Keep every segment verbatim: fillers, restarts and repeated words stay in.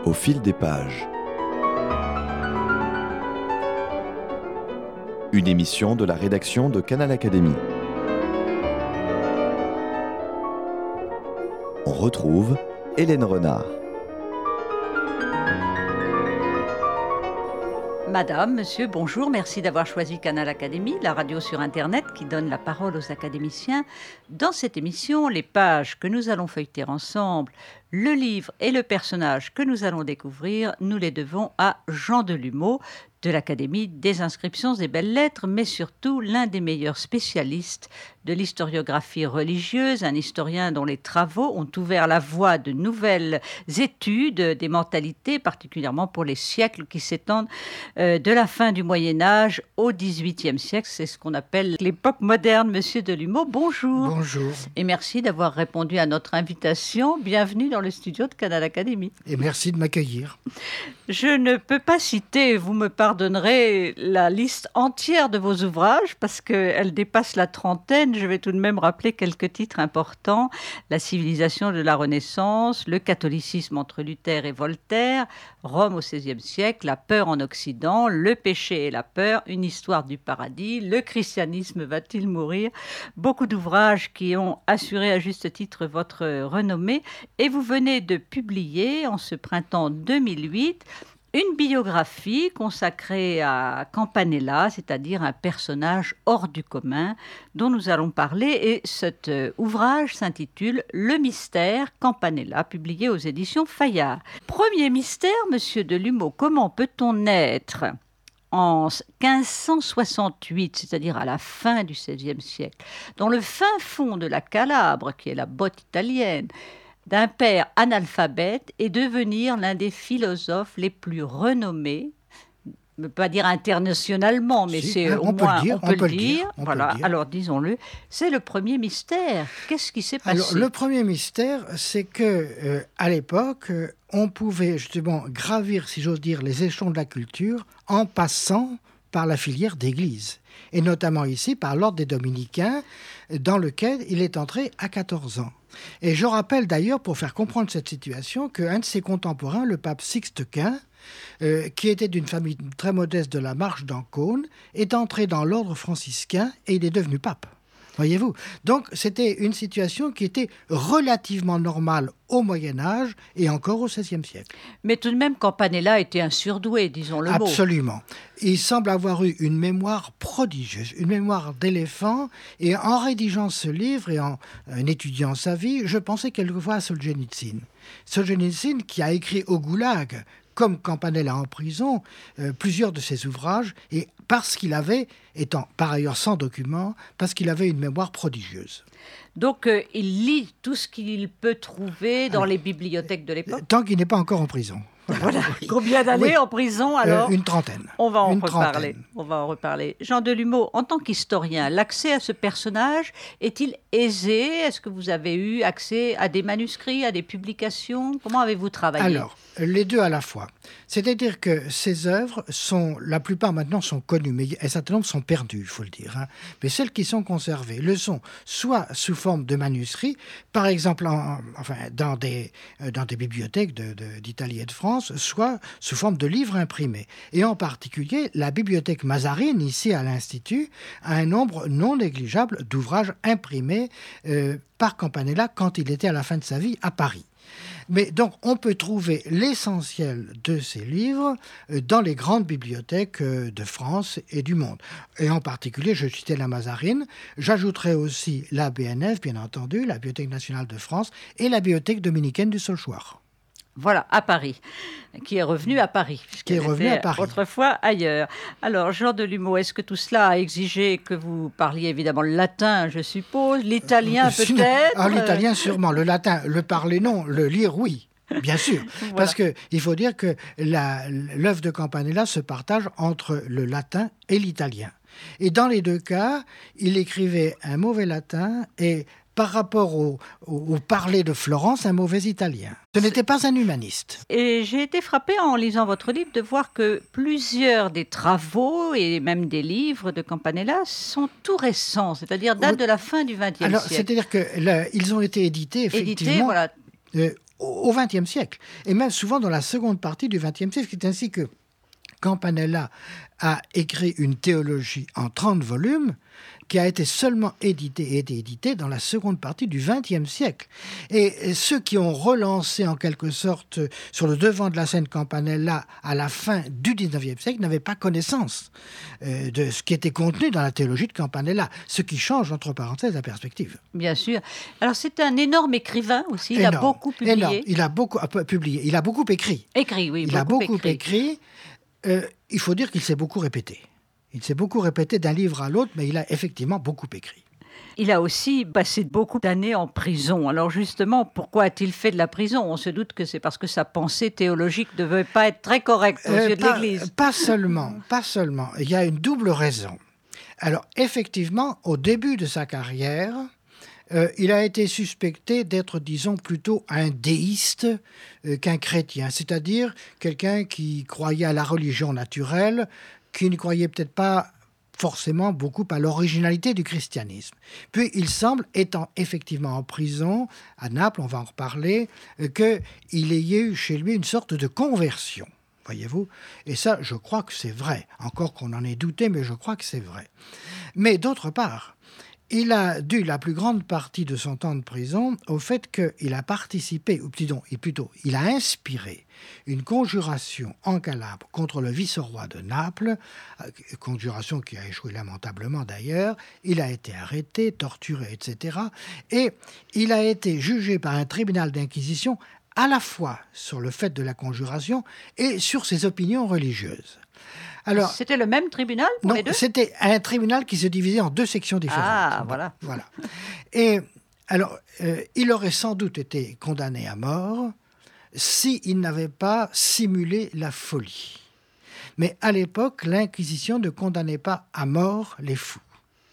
Au fil des pages. Une émission de la rédaction de Canal Académie. On retrouve Hélène Renard. Madame, monsieur, bonjour, merci d'avoir choisi Canal Académie, la radio sur Internet qui donne la parole aux académiciens. Dans cette émission, les pages que nous allons feuilleter ensemble, le livre et le personnage que nous allons découvrir, nous les devons à Jean Delumeau, de l'Académie des inscriptions et belles-lettres, mais surtout l'un des meilleurs spécialistes de l'historiographie religieuse, un historien dont les travaux ont ouvert la voie de nouvelles études des mentalités, particulièrement pour les siècles qui s'étendent euh, de la fin du Moyen-Âge au dix-huitième siècle. C'est ce qu'on appelle l'époque moderne. Monsieur Delumeau, bonjour. Bonjour. Et merci d'avoir répondu à notre invitation. Bienvenue dans le studio de Canal Académie. Et merci de m'accueillir. Je ne peux pas citer, vous me pardonnerez, la liste entière de vos ouvrages parce qu'elle dépasse la trentaine. Je vais tout de même rappeler quelques titres importants. La civilisation de la Renaissance, le catholicisme entre Luther et Voltaire, Rome au seizième siècle, la peur en Occident, le péché et la peur, une histoire du paradis, le christianisme va-t-il mourir? Beaucoup d'ouvrages qui ont assuré à juste titre votre renommée. Et vous venez de publier en ce printemps deux mille huit une biographie consacrée à Campanella, c'est-à-dire un personnage hors du commun dont nous allons parler. Et cet ouvrage s'intitule « Le mystère Campanella », publié aux éditions Fayard. Premier mystère, monsieur Delumeau, comment peut-on naître en quinze cent soixante-huit, c'est-à-dire à la fin du seizième siècle, dans le fin fond de la Calabre, qui est la botte italienne, d'un père analphabète et devenir l'un des philosophes les plus renommés, je ne veux pas dire internationalement, mais si, c'est on au peut moins, le dire, on peut on peut le le dire. dire, on Voilà. peut le dire. Alors disons-le, c'est le premier mystère. Qu'est-ce qui s'est passé? Alors, le premier mystère, c'est que euh, à l'époque, euh, on pouvait justement gravir, si j'ose dire, les échelons de la culture en passant par la filière d'église, et notamment ici par l'ordre des Dominicains, dans lequel il est entré à quatorze ans. Et je rappelle d'ailleurs, pour faire comprendre cette situation, qu'un de ses contemporains, le pape Sixte Quint, euh, qui était d'une famille très modeste de la Marche d'Ancône, est entré dans l'ordre franciscain et il est devenu pape. Voyez-vous? Donc, c'était une situation qui était relativement normale au Moyen-Âge et encore au seizième siècle. Mais tout de même, Campanella était un surdoué, disons le mot. Absolument. Il semble avoir eu une mémoire prodigieuse, une mémoire d'éléphant. Et en rédigeant ce livre et en, en étudiant sa vie, je pensais quelquefois à Solzhenitsyn. Solzhenitsyn qui a écrit au Goulag, comme Campanella en prison, euh, plusieurs de ses ouvrages, et parce qu'il avait, étant par ailleurs sans document, parce qu'il avait une mémoire prodigieuse. Donc, euh, il lit tout ce qu'il peut trouver dans Alors, les bibliothèques de l'époque. Tant qu'il n'est pas encore en prison. Voilà. Oui. Combien d'années Oui. en prison alors? Euh, Une trentaine. On va en Une reparler. trentaine. On va en reparler. Jean Delumeau, en tant qu'historien, l'accès à ce personnage est-il aisé? Est-ce que vous avez eu accès à des manuscrits, à des publications? Comment avez-vous travaillé? Alors, les deux à la fois. C'est-à-dire que ces œuvres sont, la plupart maintenant sont connues, mais un certain nombre sont perdues, il faut le dire. Hein. Mais celles qui sont conservées le sont soit sous forme de manuscrits, par exemple en, enfin, dans, des, dans des bibliothèques de, de, d'Italie et de France, soit sous forme de livres imprimés. Et en particulier, la bibliothèque Mazarine, ici à l'Institut, a un nombre non négligeable d'ouvrages imprimés euh, par Campanella quand il était à la fin de sa vie à Paris. Mais donc, on peut trouver l'essentiel de ces livres dans les grandes bibliothèques de France et du monde. Et en particulier, je citais la Mazarine, j'ajouterai aussi la B N F, bien entendu, la Bibliothèque nationale de France, et la Bibliothèque dominicaine du Saulchoir. Voilà, à Paris, qui est revenu à Paris. Qui est revenu à Paris. Autrefois ailleurs. Alors, Jean Delumeau, est-ce que tout cela a exigé que vous parliez évidemment le latin, je suppose, l'italien Euh, peut-être? Ah, l'italien sûrement, le latin, le parler non, le lire oui. Bien sûr, Voilà. Parce qu'il faut dire que la, l'œuvre de Campanella se partage entre le latin et l'italien. Et dans les deux cas, il écrivait un mauvais latin et par rapport au, au, au parler de Florence, un mauvais italien. Ce n'était pas un humaniste. Et j'ai été frappée en lisant votre livre de voir que plusieurs des travaux et même des livres de Campanella sont tout récents, c'est-à-dire datent Oui. de la fin du vingtième Alors, siècle. c'est-à-dire qu'ils ont été édités, effectivement, Édités, voilà. euh, au vingtième siècle, et même souvent dans la seconde partie du vingtième siècle. C'est ainsi que Campanella a écrit une théologie en trente volumes qui a été seulement éditée et été éditée dans la seconde partie du vingtième siècle. Et ceux qui ont relancé en quelque sorte sur le devant de la scène Campanella à la fin du dix-neuvième siècle n'avaient pas connaissance euh, de ce qui était contenu dans la théologie de Campanella, ce qui change entre parenthèses la perspective. Bien sûr. Alors c'est un énorme écrivain aussi, il énorme, a beaucoup publié. Énorme. Il a beaucoup publié, il a beaucoup écrit. Écrit, oui. Il beaucoup a beaucoup écrit. écrit. Euh, il faut dire qu'il s'est beaucoup répété. Il s'est beaucoup répété d'un livre à l'autre, mais il a effectivement beaucoup écrit. Il a aussi passé beaucoup d'années en prison. Alors justement, pourquoi a-t-il fait de la prison ? On se doute que c'est parce que sa pensée théologique ne devait pas être très correcte aux euh, yeux de pas, l'Église. Pas seulement, pas seulement. Il y a une double raison. Alors effectivement, au début de sa carrière, Euh, il a été suspecté d'être, disons, plutôt un déiste euh, qu'un chrétien, c'est-à-dire quelqu'un qui croyait à la religion naturelle, qui ne croyait peut-être pas forcément beaucoup à l'originalité du christianisme. Puis il semble, étant effectivement en prison, à Naples, on va en reparler, euh, qu'il y ait eu chez lui une sorte de conversion. Voyez-vous ? Et ça, je crois que c'est vrai. Encore qu'on en ait douté, mais je crois que c'est vrai. Mais d'autre part, il a dû la plus grande partie de son temps de prison au fait qu'il a participé, ou plutôt, plutôt, il a inspiré une conjuration en Calabre contre le vice-roi de Naples, conjuration qui a échoué lamentablement d'ailleurs. Il a été arrêté, torturé, et cetera. Et il a été jugé par un tribunal d'inquisition à la fois sur le fait de la conjuration et sur ses opinions religieuses. Alors, c'était le même tribunal pour non, les deux ? C'était un tribunal qui se divisait en deux sections différentes. Ah, voilà. voilà. Et alors, euh, il aurait sans doute été condamné à mort s'il n'avait pas simulé la folie. Mais à l'époque, l'Inquisition ne condamnait pas à mort les fous.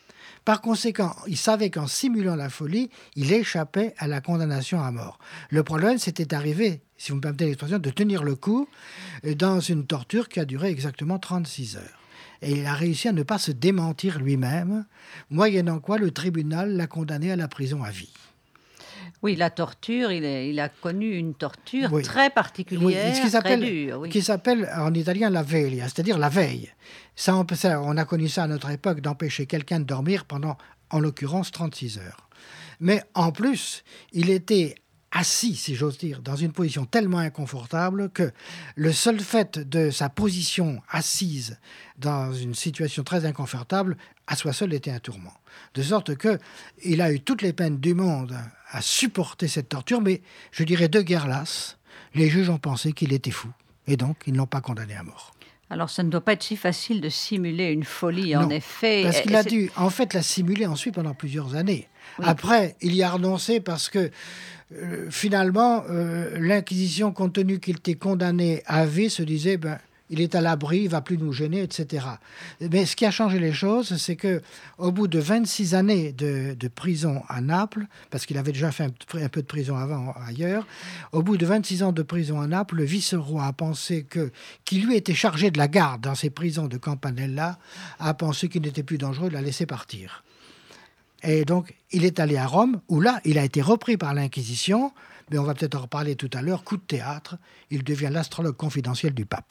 Par conséquent, il savait qu'en simulant la folie, il échappait à la condamnation à mort. Le problème, c'était d'arriver, si vous me permettez l'expression, de tenir le coup dans une torture qui a duré exactement trente-six heures. Et il a réussi à ne pas se démentir lui-même, moyennant quoi le tribunal l'a condamné à la prison à vie. Oui, la torture, il, est, il a connu une torture oui. très particulière, oui. Ce qui très dure. Oui. Qui s'appelle en italien la veglia, c'est-à-dire la veille. Ça, on, ça, on a connu ça à notre époque, d'empêcher quelqu'un de dormir pendant, en l'occurrence, trente-six heures. Mais en plus, il était assis, si j'ose dire, dans une position tellement inconfortable que le seul fait de sa position assise dans une situation très inconfortable, à soi seul, était un tourment. De sorte qu'il a eu toutes les peines du monde à supporter cette torture, mais je dirais de guerre lasse, les juges ont pensé qu'il était fou, et donc ils ne l'ont pas condamné à mort. Alors, ça ne doit pas être si facile de simuler une folie, non, en effet. Parce qu'il a c'est... dû, en fait, la simuler ensuite pendant plusieurs années. Oui. Après, il y a renoncé parce que, euh, finalement, euh, l'Inquisition, compte tenu qu'il était condamné à vie, se disait, ben, il est à l'abri, il ne va plus nous gêner, et cetera. Mais ce qui a changé les choses, c'est qu'au bout de vingt-six années de, de prison à Naples, parce qu'il avait déjà fait un, un peu de prison avant ailleurs, au bout de vingt-six ans de prison à Naples, le vice-roi a pensé que, qui lui était chargé de la garde dans ces prisons de Campanella, a pensé qu'il n'était plus dangereux, il l'a laissé partir. Et donc, il est allé à Rome, où là, il a été repris par l'Inquisition, mais on va peut-être en reparler tout à l'heure, coup de théâtre, il devient l'astrologue confidentiel du pape.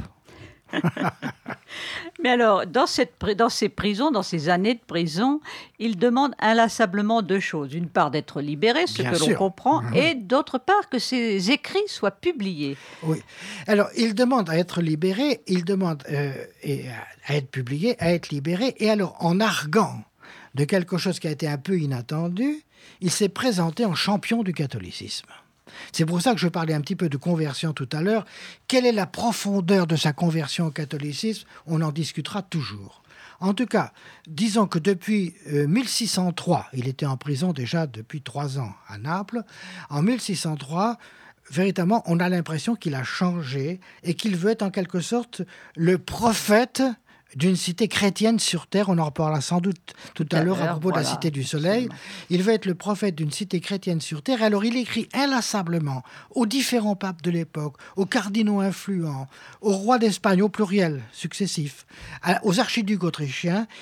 Mais alors, dans, cette, dans ces prisons, dans ces années de prison, il demande inlassablement deux choses. D'une part, d'être libéré, ce Bien que sûr. l'on comprend, Mmh. et d'autre part, que ses écrits soient publiés. Oui. Alors, il demande à être libéré, il demande euh, et à être publié, à être libéré, et alors, en arguant de quelque chose qui a été un peu inattendu, il s'est présenté en champion du catholicisme. C'est pour ça que je parlais un petit peu de conversion tout à l'heure. Quelle est la profondeur de sa conversion au catholicisme ? On en discutera toujours. En tout cas, disons que depuis euh, mille six cent trois, il était en prison déjà depuis trois ans à Naples. En mille six cent trois, véritablement, on a l'impression qu'il a changé et qu'il veut être en quelque sorte le prophète d'une cité chrétienne sur terre. On en reparlera sans doute tout, tout à l'heure à propos voilà, de la cité du soleil. Absolument. Il veut être le prophète d'une cité chrétienne sur terre. Alors il écrit inlassablement aux différents papes de l'époque, aux cardinaux influents, aux rois d'Espagne au pluriel successifs, aux archiducs autrichiens,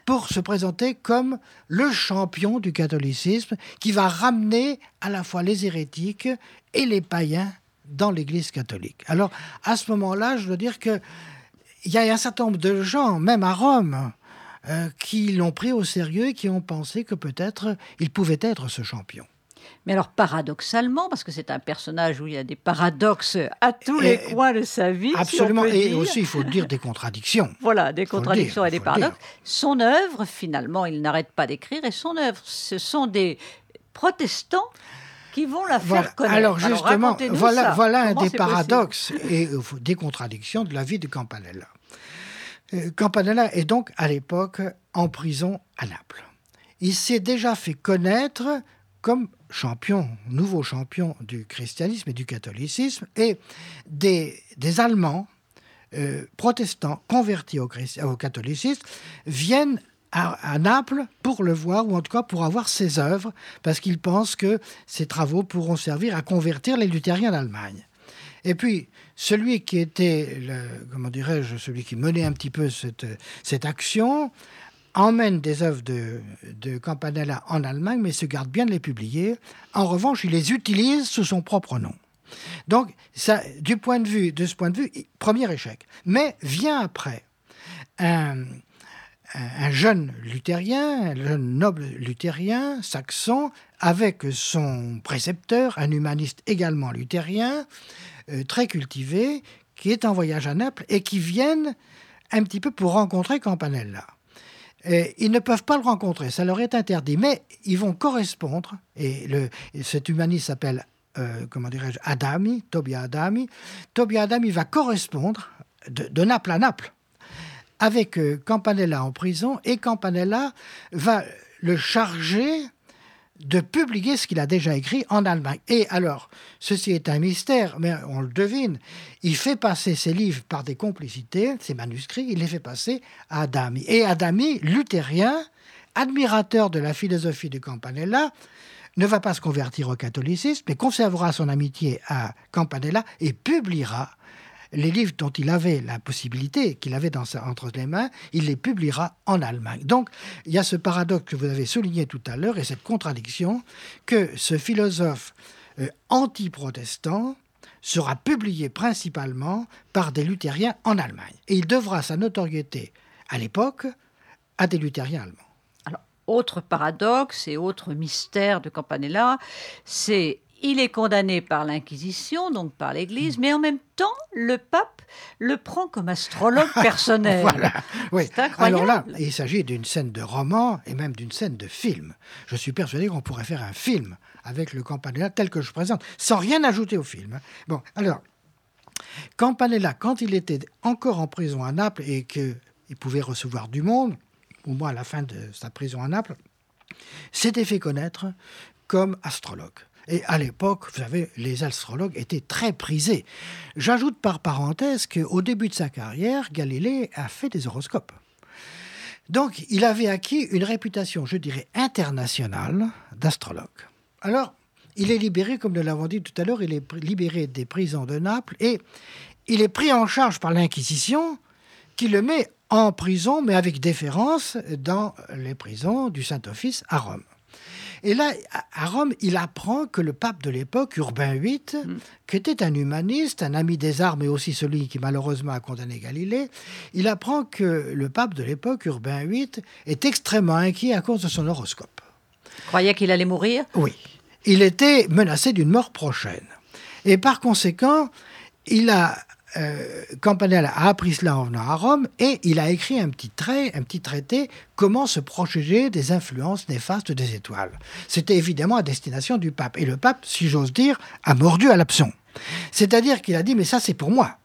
pour se présenter comme le champion du catholicisme qui va ramener à la fois les hérétiques et les païens dans l'Église catholique. Alors, à ce moment-là, je veux dire qu'il y a un certain nombre de gens, même à Rome, euh, qui l'ont pris au sérieux et qui ont pensé que peut-être il pouvait être ce champion. Mais alors, paradoxalement, parce que c'est un personnage où il y a des paradoxes à tous Et, les coins de sa vie, absolument, si on peut et dire. aussi, il faut le dire, des contradictions. Voilà, des Faut le contradictions dire, et des faut le dire. paradoxes. Son œuvre, finalement, il n'arrête pas d'écrire, et son œuvre, ce sont des protestants qui vont la faire Voilà. connaître. Alors justement, racontez-nous voilà, ça. voilà un Comment des c'est paradoxes et euh, des contradictions de la vie de Campanella. Euh, Campanella est donc à l'époque en prison à Naples. Il s'est déjà fait connaître comme champion, nouveau champion du christianisme et du catholicisme, et des, des Allemands euh, protestants convertis au, christ- au catholicisme viennent à, à Naples pour le voir, ou en tout cas pour avoir ses œuvres, parce qu'ils pensent que ses travaux pourront servir à convertir les luthériens d'Allemagne. Et puis, celui qui était, le, comment dirais-je, celui qui menait un petit peu cette, cette action, emmène des œuvres de, de Campanella en Allemagne, mais se garde bien de les publier. En revanche, il les utilise sous son propre nom. Donc, ça, du point de vue, de ce point de vue, premier échec. Mais vient après un, un jeune luthérien, un jeune noble luthérien, saxon, avec son précepteur, un humaniste également luthérien, euh, très cultivé, qui est en voyage à Naples et qui viennent un petit peu pour rencontrer Campanella. Et ils ne peuvent pas le rencontrer, ça leur est interdit, mais ils vont correspondre, et, le, et cet humaniste s'appelle, euh, comment dirais-je, Adami, Tobia Adami. Tobia Adami va correspondre de, de Naples à Naples avec euh, Campanella en prison, et Campanella va le charger de publier ce qu'il a déjà écrit en Allemagne. Et alors, ceci est un mystère, mais on le devine, il fait passer ses livres par des complicités, ses manuscrits, il les fait passer à Adami. Et Adami, luthérien, admirateur de la philosophie de Campanella, ne va pas se convertir au catholicisme, mais conservera son amitié à Campanella et publiera les livres dont il avait la possibilité, qu'il avait dans sa, entre les mains, il les publiera en Allemagne. Donc, il y a ce paradoxe que vous avez souligné tout à l'heure et cette contradiction que ce philosophe euh, anti-protestant sera publié principalement par des luthériens en Allemagne. Et il devra sa notoriété à l'époque à des luthériens allemands. Alors, autre paradoxe et autre mystère de Campanella, c'est il est condamné par l'Inquisition, donc par l'Église, mais en même temps, le pape le prend comme astrologue personnel. Voilà. Oui. C'est incroyable. Alors là, il s'agit d'une scène de roman et même d'une scène de film. Je suis persuadé qu'on pourrait faire un film avec le Campanella tel que je présente, sans rien ajouter au film. Bon, alors, Campanella, quand il était encore en prison à Naples et qu'il pouvait recevoir du monde, au moins à la fin de sa prison à Naples, s'était fait connaître comme astrologue. Et à l'époque, vous savez, les astrologues étaient très prisés. J'ajoute par parenthèse qu'au début de sa carrière, Galilée a fait des horoscopes. Donc, il avait acquis une réputation, je dirais, internationale d'astrologue. Alors, il est libéré, comme nous l'avons dit tout à l'heure, il est libéré des prisons de Naples et il est pris en charge par l'Inquisition qui le met en prison, mais avec déférence, dans les prisons du Saint-Office à Rome. Et là, à Rome, il apprend que le pape de l'époque, Urbain huit, mm. qui était un humaniste, un ami des arts, mais aussi celui qui malheureusement a condamné Galilée, il apprend que le pape de l'époque, Urbain huit, est extrêmement inquiet à cause de son horoscope. Croyait qu'il allait mourir ? Oui. Il était menacé d'une mort prochaine. Et par conséquent, il a... Euh, Campanella a appris cela en venant à Rome et il a écrit un petit trait, un petit traité, comment se protéger des influences néfastes des étoiles. C'était évidemment à destination du pape. Et le pape, si j'ose dire, a mordu à l'hameçon. C'est-à-dire qu'il a dit, mais ça c'est pour moi.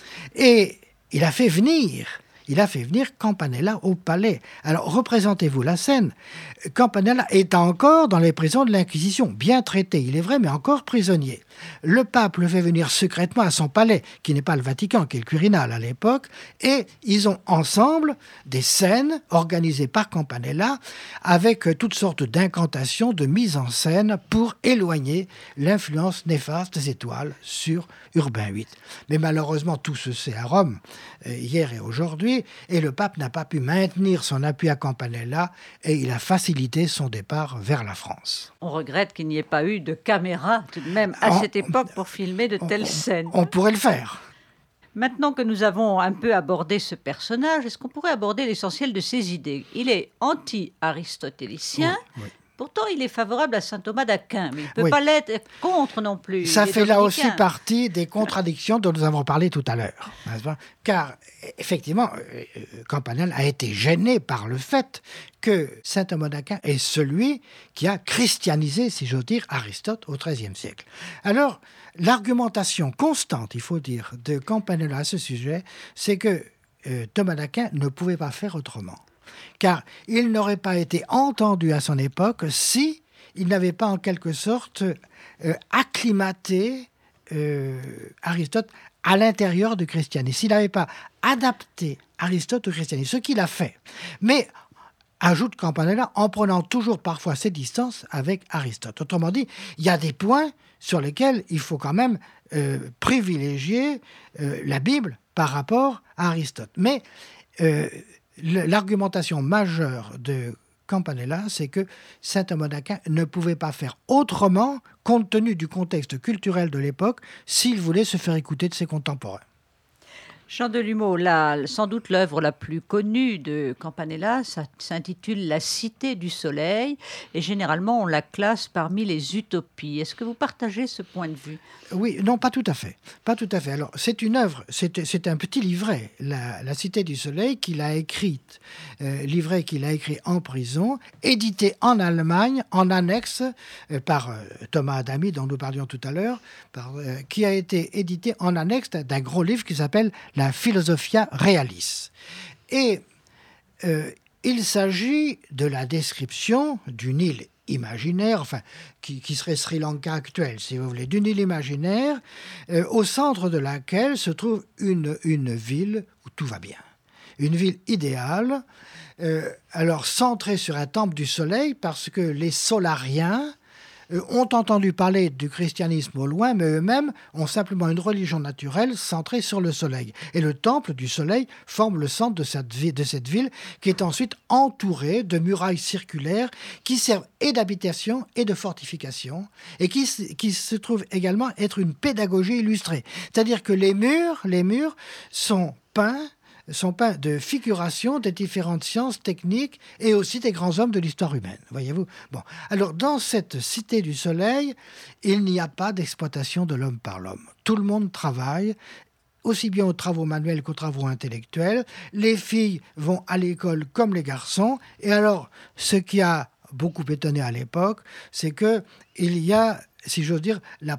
Et il a fait venir, il a fait venir Campanella au palais. Alors représentez-vous la scène. Campanella est encore dans les prisons de l'Inquisition, bien traité, il est vrai, mais encore prisonnier. Le pape le fait venir secrètement à son palais, qui n'est pas le Vatican, qui est le Quirinal à l'époque, et ils ont ensemble des scènes organisées par Campanella avec toutes sortes d'incantations, de mise en scène pour éloigner l'influence néfaste des étoiles sur Urbain huit. Mais malheureusement, tout se sait à Rome, euh, hier et aujourd'hui, détruit, et le pape n'a pas pu maintenir son appui à Campanella, et il a facilité son départ vers la France. On regrette qu'il n'y ait pas eu de caméra tout de même à on, cette époque pour filmer de telles on, scènes. On pourrait le faire. Maintenant que nous avons un peu abordé ce personnage, est-ce qu'on pourrait aborder l'essentiel de ses idées? Il est anti-aristotélicien. Oui, oui. Pourtant, il est favorable à saint Thomas d'Aquin, mais il ne peut oui. pas l'être contre non plus. Ça fait là aussi partie des contradictions dont nous avons parlé tout à l'heure. N'est-ce pas? Car, effectivement, Campanella a été gêné par le fait que saint Thomas d'Aquin est celui qui a christianisé, si j'ose dire, Aristote au treizième siècle. Alors, l'argumentation constante, il faut dire, de Campanella à ce sujet, c'est que euh, Thomas d'Aquin ne pouvait pas faire autrement. Car il n'aurait pas été entendu à son époque si il n'avait pas en quelque sorte euh, acclimaté euh, Aristote à l'intérieur du christianisme. S'il n'avait pas adapté Aristote au christianisme, ce qu'il a fait. Mais, ajoute Campanella, en prenant toujours parfois ses distances avec Aristote. Autrement dit, il y a des points sur lesquels il faut quand même euh, privilégier euh, la Bible par rapport à Aristote. Mais euh, l'argumentation majeure de Campanella, c'est que saint Thomas d'Aquin ne pouvait pas faire autrement, compte tenu du contexte culturel de l'époque, s'il voulait se faire écouter de ses contemporains. Jean Delumeau, la, sans doute l'œuvre la plus connue de Campanella, ça s'intitule La Cité du Soleil, et généralement on la classe parmi les utopies. Est-ce que vous partagez ce point de vue? Oui, non, pas tout à fait. Pas tout à fait. Alors, c'est une œuvre, c'est, c'est un petit livret, la, La Cité du Soleil, qu'il a écrite, euh, livret qu'il a écrit en prison, édité en Allemagne, en annexe, euh, par euh, Thomas Adami, dont nous parlions tout à l'heure, par, euh, qui a été édité en annexe d'un gros livre qui s'appelle La Philosophia Realis. Et euh, il s'agit de la description d'une île imaginaire, enfin, qui, qui serait Sri Lanka actuelle, si vous voulez, d'une île imaginaire, euh, au centre de laquelle se trouve une, une ville où tout va bien. Une ville idéale, euh, alors centrée sur un temple du soleil, parce que les solariens ont entendu parler du christianisme au loin, mais eux-mêmes ont simplement une religion naturelle centrée sur le soleil. Et le temple du soleil forme le centre de cette ville, de cette ville qui est ensuite entourée de murailles circulaires qui servent et d'habitation et de fortification, et qui, qui se trouvent également être une pédagogie illustrée. C'est-à-dire que les murs, les murs sont peints sont peints de figurations des différentes sciences techniques et aussi des grands hommes de l'histoire humaine, voyez-vous. Bon, alors dans cette cité du soleil, il n'y a pas d'exploitation de l'homme par l'homme. Tout le monde travaille, aussi bien aux travaux manuels qu'aux travaux intellectuels. Les filles vont à l'école comme les garçons. Et alors, ce qui a beaucoup étonné à l'époque, c'est que il y a, si j'ose dire, la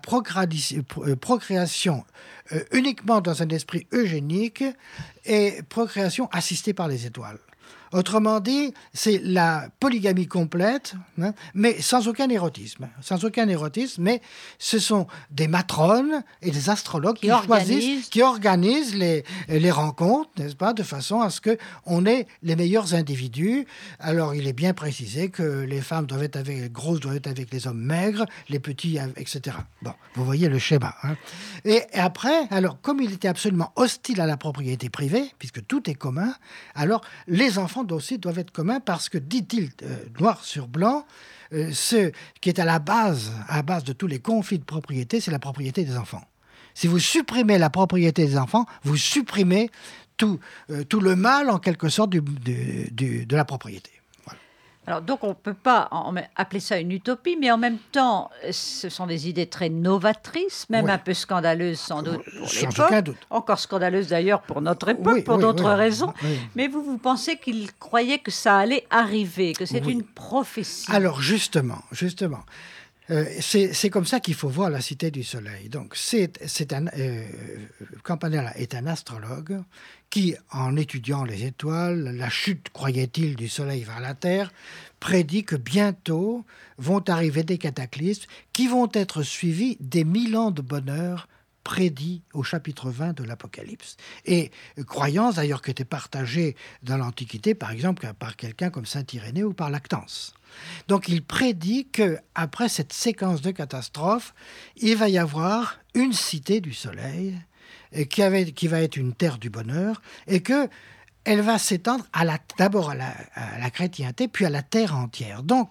procréation euh, uniquement dans un esprit eugénique et procréation assistée par les étoiles. Autrement dit, c'est la polygamie complète, hein, mais sans aucun érotisme. Sans aucun érotisme, mais ce sont des matrones et des astrologues qui, qui choisissent, qui organisent les, les rencontres, n'est-ce pas, de façon à ce qu'on ait les meilleurs individus. Alors, il est bien précisé que les femmes doivent être avec les grosses, doivent être avec les hommes maigres, les petits, et cetera. Bon, vous voyez le schéma. Hein. Et après, alors, comme il était absolument hostile à la propriété privée, puisque tout est commun, alors les enfants aussi doivent être communs parce que, dit-il euh, noir sur blanc, euh, ce qui est à la base, à la base de tous les conflits de propriété, c'est la propriété des enfants. Si vous supprimez la propriété des enfants, vous supprimez tout, euh, tout le mal, en quelque sorte, du, du, du, de la propriété. Alors, donc, on ne peut pas en, appeler ça une utopie, mais en même temps, ce sont des idées très novatrices, même oui. un peu scandaleuses sans doute pour Sans l'époque. Aucun doute. Encore scandaleuses d'ailleurs pour notre époque, oui, pour oui, d'autres oui, raisons. Oui. Mais vous, vous pensez qu'il croyait que ça allait arriver, que c'est oui. une prophétie. Alors, justement, justement. Euh, c'est, c'est comme ça qu'il faut voir la Cité du Soleil. Donc, c'est, c'est un, euh, Campanella est un astrologue qui, en étudiant les étoiles, la chute, croyait-il, du Soleil vers la Terre, prédit que bientôt vont arriver des cataclysmes qui vont être suivis des mille ans de bonheur prédit au chapitre vingt de l'Apocalypse. Et croyance d'ailleurs qui était partagée dans l'Antiquité, par exemple, par quelqu'un comme saint Irénée ou par Lactance. Donc il prédit qu'après cette séquence de catastrophes, il va y avoir une cité du soleil qui, avait, qui va être une terre du bonheur et que elle va s'étendre à la, d'abord à la, à la chrétienté, puis à la terre entière. Donc,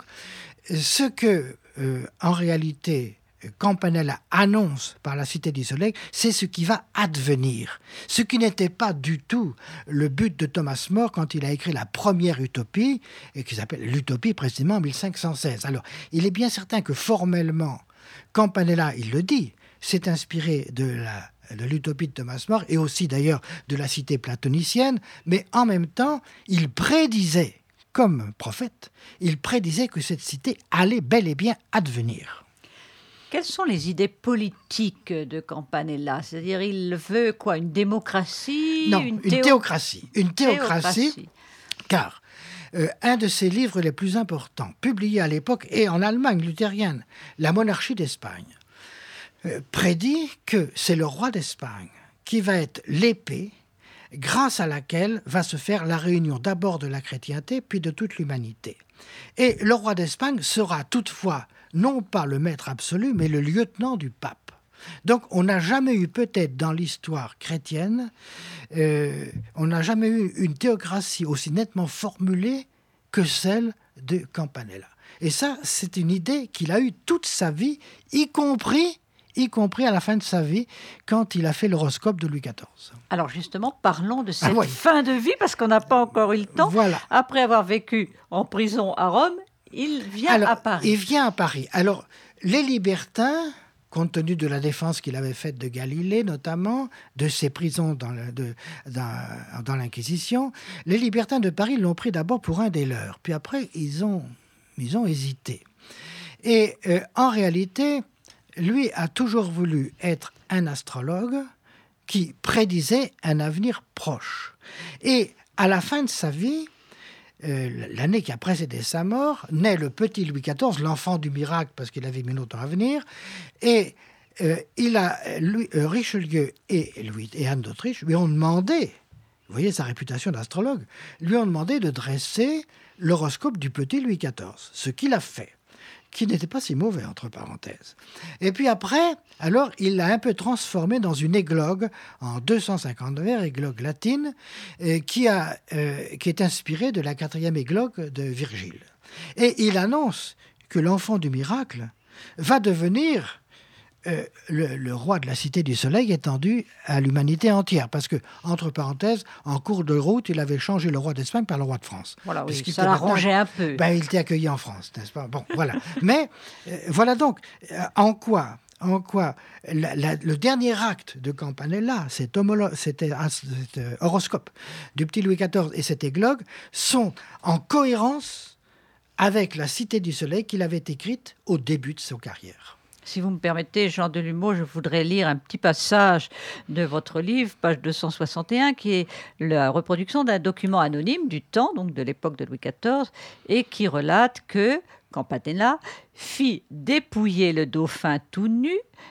ce que, euh, en réalité, Campanella annonce par la Cité du Soleil, c'est ce qui va advenir. Ce qui n'était pas du tout le but de Thomas More quand il a écrit la première utopie, et qui s'appelle l'Utopie précisément en mille cinq cent seize. Alors, il est bien certain que formellement, Campanella, il le dit, s'est inspiré de la de l'utopie de Thomas More et aussi d'ailleurs de la cité platonicienne, mais en même temps, il prédisait, comme prophète, il prédisait que cette cité allait bel et bien advenir. Quelles sont les idées politiques de Campanella ? C'est-à-dire, il veut quoi ? Une démocratie ? Non, une, une théo- théocratie. Une théocratie, théocratie. car euh, un de ses livres les plus importants, publié à l'époque et en Allemagne luthérienne, La monarchie d'Espagne, euh, prédit que c'est le roi d'Espagne qui va être l'épée grâce à laquelle va se faire la réunion d'abord de la chrétienté, puis de toute l'humanité. Et le roi d'Espagne sera toutefois non pas le maître absolu, mais le lieutenant du pape. Donc on n'a jamais eu, peut-être dans l'histoire chrétienne, euh, on n'a jamais eu une théocratie aussi nettement formulée que celle de Campanella. Et ça, c'est une idée qu'il a eue toute sa vie, y compris... y compris à la fin de sa vie, quand il a fait l'horoscope de Louis quatorze. Alors justement, parlons de cette Ah ouais. fin de vie, parce qu'on n'a pas encore eu le temps. Voilà. Après avoir vécu en prison à Rome, il vient Alors, à Paris. Il vient à Paris. Alors, les libertins, compte tenu de la défense qu'il avait faite de Galilée, notamment, de ses prisons dans, le, de, dans, dans l'Inquisition, les libertins de Paris l'ont pris d'abord pour un des leurs. Puis après, ils ont, ils ont hésité. Et euh, en réalité... lui a toujours voulu être un astrologue qui prédisait un avenir proche. Et à la fin de sa vie, euh, l'année qui a précédé sa mort, naît le petit Louis quatorze, l'enfant du miracle, parce qu'il avait mis longtemps à venir. Et euh, il a, lui, euh, Richelieu et, Louis, et Anne d'Autriche lui ont demandé, vous voyez sa réputation d'astrologue, lui ont demandé de dresser l'horoscope du petit Louis quatorze, ce qu'il a fait, qui n'était pas si mauvais, entre parenthèses. Et puis après, alors, il l'a un peu transformé dans une églogue en deux cent cinquante vers, églogue latine, euh, qui, a, euh, qui est inspirée de la quatrième églogue de Virgile. Et il annonce que l'enfant du miracle va devenir euh, le, le roi de la Cité du Soleil étendu à l'humanité entière. Parce que, entre parenthèses, en cours de route, il avait changé le roi d'Espagne par le roi de France. Voilà, oui, Puisqu'il ça était l'arrangeait maintenant- un peu. Ben, il était accueilli en France, n'est-ce pas ? Bon, voilà. Mais euh, voilà donc euh, en quoi, en quoi la- la- le dernier acte de Campanella, cet, homolo- cet, euh, cet, euh, horoscope du petit Louis quatorze et cette églogue sont en cohérence avec la Cité du Soleil qu'il avait écrite au début de sa carrière. Si vous me permettez, Jean Delumeau, je voudrais lire un petit passage de votre livre, page deux cent soixante et un, qui est la reproduction d'un document anonyme du temps, donc de l'époque de Louis quatorze, et qui relate que Campanella fit dépouiller le dauphin tout nu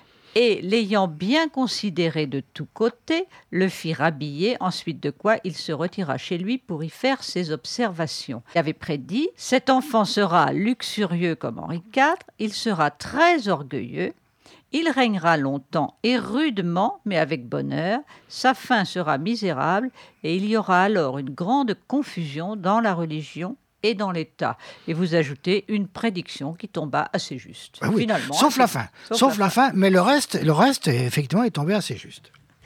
et, l'ayant bien considéré de tous côtés, le fit rhabiller, ensuite de quoi il se retira chez lui pour y faire ses observations. Il avait prédit « Cet enfant sera luxurieux comme Henri quatre, il sera très orgueilleux, il régnera longtemps et rudement, mais avec bonheur, sa fin sera misérable, et il y aura alors une grande confusion dans la religion et dans l'État. » Et vous ajoutez une prédiction qui tomba assez juste. Ben oui, Finalement, sauf assez- la fin. sauf Sauf, la la fin, mais le reste, le reste, effectivement, est tombé assez juste.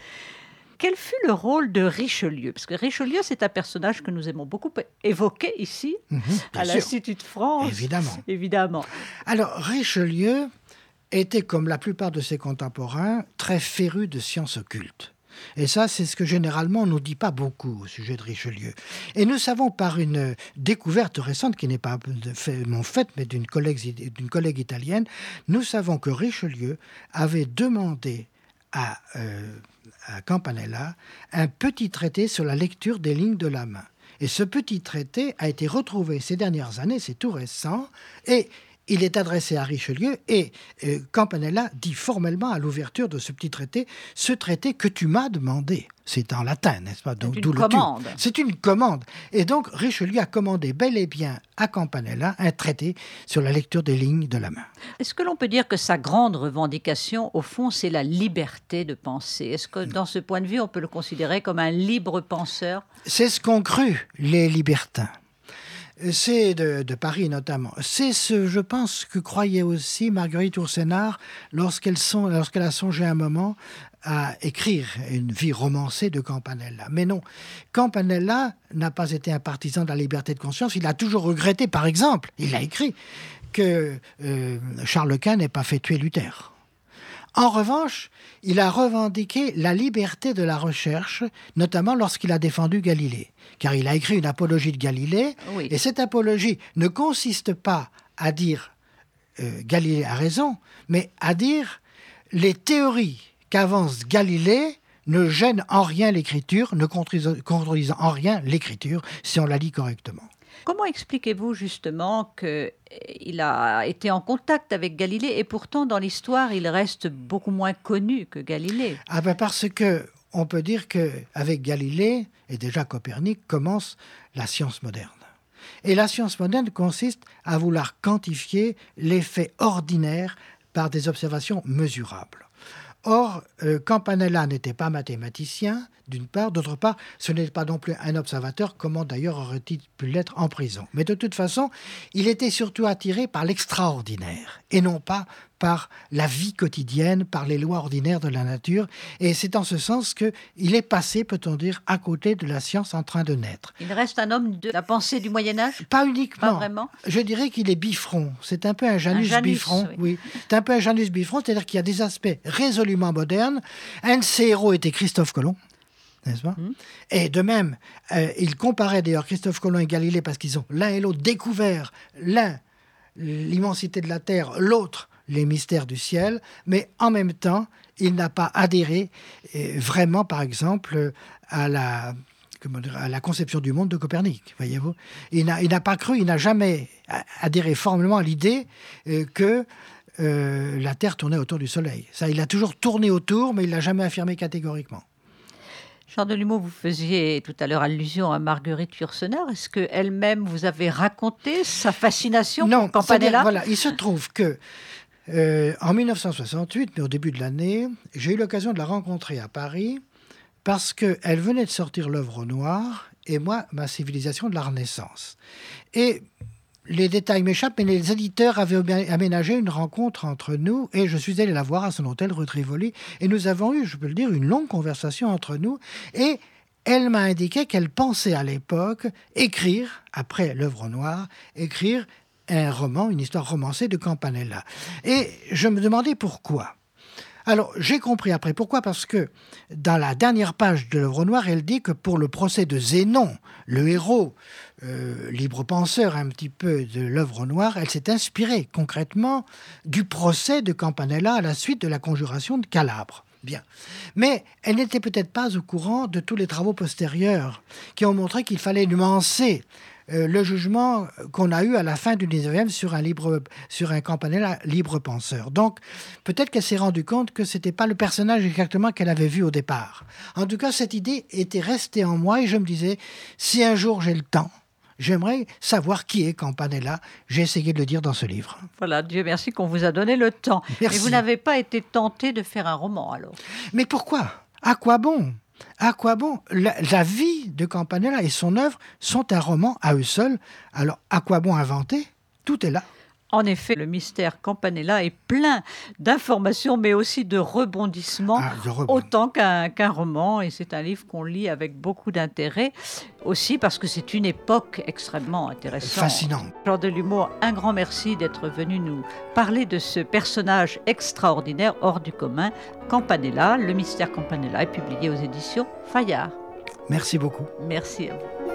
Quel fut le rôle de Richelieu ? Parce que Richelieu, c'est un personnage que nous aimons beaucoup évoquer ici, Mhm, bien à sûr. l'Institut de France. Évidemment. Évidemment. Alors, Richelieu était, comme la plupart de ses contemporains, très féru de sciences occultes. Et ça, c'est ce que généralement on ne nous dit pas beaucoup au sujet de Richelieu. Et nous savons par une découverte récente, qui n'est pas fait- mon fait, mais d'une collègue, d'une collègue italienne, nous savons que Richelieu avait demandé à, euh, à Campanella un petit traité sur la lecture des lignes de la main. Et ce petit traité a été retrouvé ces dernières années, c'est tout récent, et il est adressé à Richelieu et euh, Campanella dit formellement à l'ouverture de ce petit traité, ce traité que tu m'as demandé. C'est en latin, n'est-ce pas? Donc, c'est d'où une le commande. tu. C'est une commande. Et donc, Richelieu a commandé bel et bien à Campanella un traité sur la lecture des lignes de la main. Est-ce que l'on peut dire que sa grande revendication, au fond, c'est la liberté de penser? Est-ce que, dans ce point de vue, on peut le considérer comme un libre penseur? C'est ce qu'ont cru les libertins. C'est de, de Paris notamment. C'est ce, je pense, que croyait aussi Marguerite Yourcenar lorsqu'elle, son, lorsqu'elle a songé un moment à écrire une vie romancée de Campanella. Mais non, Campanella n'a pas été un partisan de la liberté de conscience. Il a toujours regretté, par exemple, il a écrit, que euh, Charles Quint n'ait pas fait tuer Luther. En revanche, il a revendiqué la liberté de la recherche, notamment lorsqu'il a défendu Galilée. Car il a écrit une apologie de Galilée, Oui. et cette apologie ne consiste pas à dire euh, Galilée a raison, mais à dire les théories qu'avance Galilée ne gênent en rien l'écriture, ne contredisent contredisent en rien l'écriture, si on la lit correctement. Comment expliquez-vous justement qu'il a été en contact avec Galilée et pourtant dans l'histoire il reste beaucoup moins connu que Galilée? Ah ben parce que on peut dire qu'avec Galilée, et déjà Copernic, commence la science moderne. Et la science moderne consiste à vouloir quantifier les faits ordinaires par des observations mesurables. Or, euh, Campanella n'était pas mathématicien, d'une part. D'autre part, ce n'est pas non plus un observateur, comment d'ailleurs aurait-il pu l'être en prison. Mais de toute façon, il était surtout attiré par l'extraordinaire, et non pas par la vie quotidienne, par les lois ordinaires de la nature. Et c'est en ce sens qu'il est passé, peut-on dire, à côté de la science en train de naître. Il reste un homme de la pensée du Moyen-Âge? Pas uniquement. Pas vraiment? Je dirais qu'il est bifront. C'est un peu un Janus, Un Janus, bifront. oui. Oui. C'est un peu un Janus bifront, c'est-à-dire qu'il y a des aspects résolument modernes. Un de ses héros était Christophe Colomb, n'est-ce pas? Mmh. Et de même, euh, il comparait d'ailleurs Christophe Colomb et Galilée parce qu'ils ont l'un et l'autre découvert, l'un l'immensité de la Terre, l'autre les mystères du ciel, mais en même temps, il n'a pas adhéré euh, vraiment, par exemple, à la, comment dire, à la conception du monde de Copernic, voyez-vous. Il n'a, il n'a pas cru, il n'a jamais adhéré formellement à l'idée euh, que euh, la Terre tournait autour du Soleil. Ça, il a toujours tourné autour, mais il ne l'a jamais affirmé catégoriquement. Jean Delumeau, vous faisiez tout à l'heure allusion à Marguerite Yourcenar. Est-ce qu'elle-même vous avait raconté sa fascination non, pour Campanella? Voilà, il se trouve que Euh, en dix-neuf cent soixante-huit, mais au début de l'année, j'ai eu l'occasion de la rencontrer à Paris parce qu'elle venait de sortir l'œuvre au noir et moi, ma civilisation de la Renaissance. Et les détails m'échappent, mais les éditeurs avaient aménagé une rencontre entre nous et je suis allé la voir à son hôtel rue de Rivoli et nous avons eu, je peux le dire, une longue conversation entre nous et elle m'a indiqué qu'elle pensait à l'époque écrire, après l'œuvre au noir, écrire un roman, une histoire romancée de Campanella. Et je me demandais pourquoi. Alors, j'ai compris après pourquoi, parce que dans la dernière page de l'œuvre noire, elle dit que pour le procès de Zénon, le héros, euh, libre penseur un petit peu de l'œuvre noire, elle s'est inspirée concrètement du procès de Campanella à la suite de la conjuration de Calabre. Bien. Mais elle n'était peut-être pas au courant de tous les travaux postérieurs qui ont montré qu'il fallait nuancer Euh, le jugement qu'on a eu à la fin du dix-neuvième sur un, libre, sur un Campanella libre penseur. Donc, peut-être qu'elle s'est rendue compte que ce n'était pas le personnage exactement qu'elle avait vu au départ. En tout cas, cette idée était restée en moi et je me disais, si un jour j'ai le temps, j'aimerais savoir qui est Campanella. J'ai essayé de le dire dans ce livre. Voilà, Dieu merci qu'on vous a donné le temps. Merci. Mais vous n'avez pas été tenté de faire un roman, alors? Mais pourquoi? À quoi bon? À quoi bon? La, la vie de Campanella et son œuvre sont un roman à eux seuls. Alors, à quoi bon inventer? Tout est là. En effet, le mystère Campanella est plein d'informations, mais aussi de rebondissements, Ah, de rebond. autant qu'un, qu'un roman. Et c'est un livre qu'on lit avec beaucoup d'intérêt, aussi parce que c'est une époque extrêmement intéressante. Fascinant. Jean Delumeau, un grand merci d'être venu nous parler de ce personnage extraordinaire, hors du commun, Campanella. Le mystère Campanella est publié aux éditions Fayard. Merci beaucoup. Merci à vous.